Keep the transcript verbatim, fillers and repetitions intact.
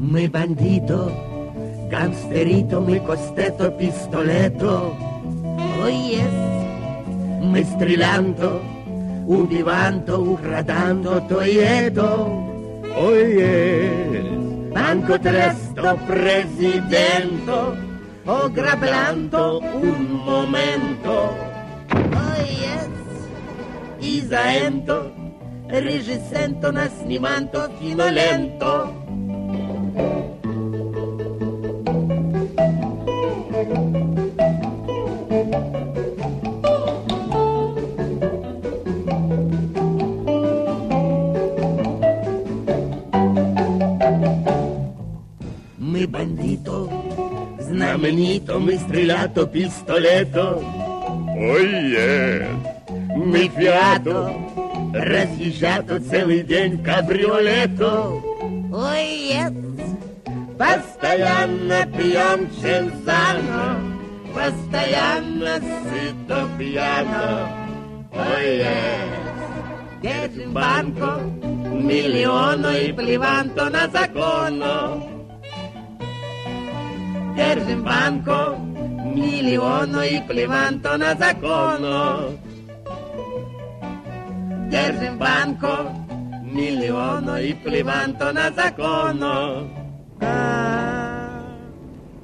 Ми бандито, гангстерито, ми костето, пистолето. Ой, ес, ми стрелянто, убиванто, украданто, то и ето. Ой, ес, банко тресто, президенто, ограблянто, un momento. Ой, ес, изаенто, режисенто, насниманто, финоленто. Мы бандито, знаменито, мы стрелято, пистолето. Ой, е, мы фиато, разъезжато целый день кабриолето. Ой, е, постоянно пьем чензано, постоянно сыто пьяно. Ой, е, держим банко, миллиону и плеванто на закону. Держим банко, миллиону и плеванто на закону. Держим банко, миллиону и плеванто на закону.